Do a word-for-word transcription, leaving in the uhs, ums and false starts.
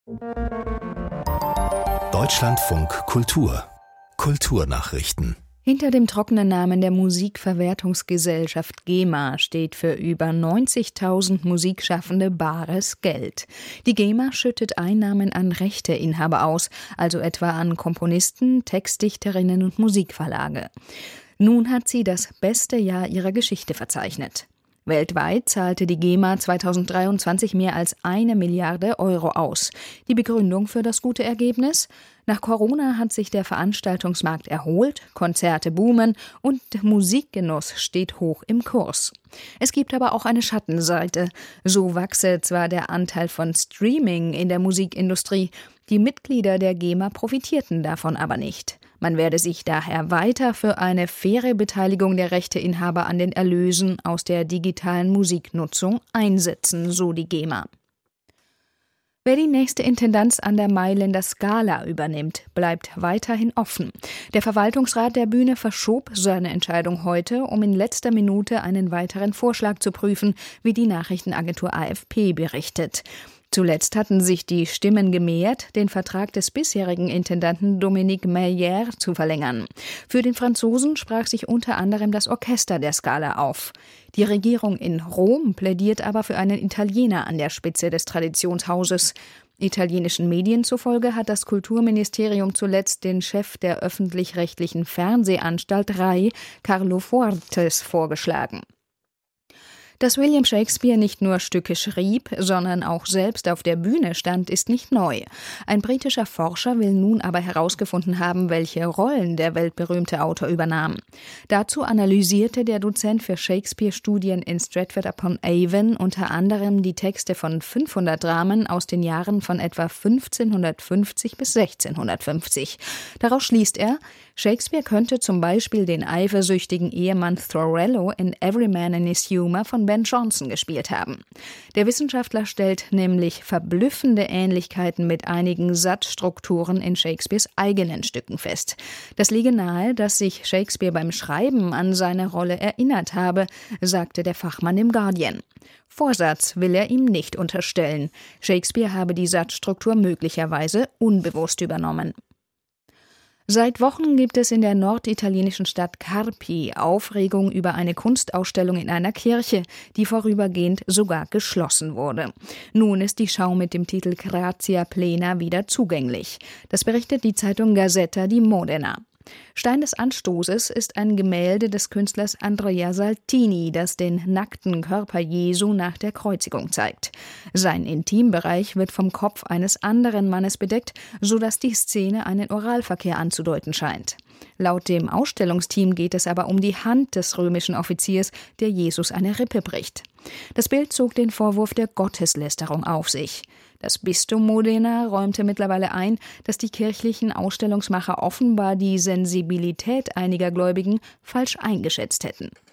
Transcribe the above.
Deutschlandfunk Kultur Kulturnachrichten. Hinter dem trockenen Namen der Musikverwertungsgesellschaft GEMA steht für über neunzigtausend Musikschaffende bares Geld. Die GEMA schüttet Einnahmen an Rechteinhaber aus, also etwa an Komponisten, Textdichterinnen und Musikverlage. Nun hat sie das beste Jahr ihrer Geschichte verzeichnet. Weltweit zahlte die GEMA zweitausenddreiundzwanzig mehr als eine Milliarde Euro aus. Die Begründung für das gute Ergebnis? Nach Corona hat sich der Veranstaltungsmarkt erholt, Konzerte boomen und Musikgenuss steht hoch im Kurs. Es gibt aber auch eine Schattenseite. So wachse zwar der Anteil von Streaming in der Musikindustrie, die Mitglieder der GEMA profitierten davon aber nicht. Man werde sich daher weiter für eine faire Beteiligung der Rechteinhaber an den Erlösen aus der digitalen Musiknutzung einsetzen, so die GEMA. Wer die nächste Intendanz an der Mailänder Scala übernimmt, bleibt weiterhin offen. Der Verwaltungsrat der Bühne verschob seine Entscheidung heute, um in letzter Minute einen weiteren Vorschlag zu prüfen, wie die Nachrichtenagentur A F P berichtet. Zuletzt hatten sich die Stimmen gemehrt, den Vertrag des bisherigen Intendanten Dominique Meyer zu verlängern. Für den Franzosen sprach sich unter anderem das Orchester der Scala auf. Die Regierung in Rom plädiert aber für einen Italiener an der Spitze des Traditionshauses. Italienischen Medien zufolge hat das Kulturministerium zuletzt den Chef der öffentlich-rechtlichen Fernsehanstalt RAI, Carlo Fuertes, vorgeschlagen. Dass William Shakespeare nicht nur Stücke schrieb, sondern auch selbst auf der Bühne stand, ist nicht neu. Ein britischer Forscher will nun aber herausgefunden haben, welche Rollen der weltberühmte Autor übernahm. Dazu analysierte der Dozent für Shakespeare-Studien in Stratford-upon-Avon unter anderem die Texte von fünfhundert Dramen aus den Jahren von etwa fünfzehnhundertfünfzig bis sechzehnhundertfünfzig. Daraus schließt er, Shakespeare könnte zum Beispiel den eifersüchtigen Ehemann Thorello in Every Man in His Humour von Ben Jonson gespielt haben. Der Wissenschaftler stellt nämlich verblüffende Ähnlichkeiten mit einigen Satzstrukturen in Shakespeares eigenen Stücken fest. Das liege nahe, dass sich Shakespeare beim Schreiben an seine Rolle erinnert habe, sagte der Fachmann im Guardian. Vorsatz will er ihm nicht unterstellen. Shakespeare habe die Satzstruktur möglicherweise unbewusst übernommen. Seit Wochen gibt es in der norditalienischen Stadt Carpi Aufregung über eine Kunstausstellung in einer Kirche, die vorübergehend sogar geschlossen wurde. Nun ist die Schau mit dem Titel Grazia Plena wieder zugänglich. Das berichtet die Zeitung Gazzetta di Modena. Stein des Anstoßes ist ein Gemälde des Künstlers Andrea Saltini, das den nackten Körper Jesu nach der Kreuzigung zeigt. Sein Intimbereich wird vom Kopf eines anderen Mannes bedeckt, sodass die Szene einen Oralverkehr anzudeuten scheint. Laut dem Ausstellungsteam geht es aber um die Hand des römischen Offiziers, der Jesus eine Rippe bricht. Das Bild zog den Vorwurf der Gotteslästerung auf sich. Das Bistum Modena räumte mittlerweile ein, dass die kirchlichen Ausstellungsmacher offenbar die Sensibilität einiger Gläubigen falsch eingeschätzt hätten.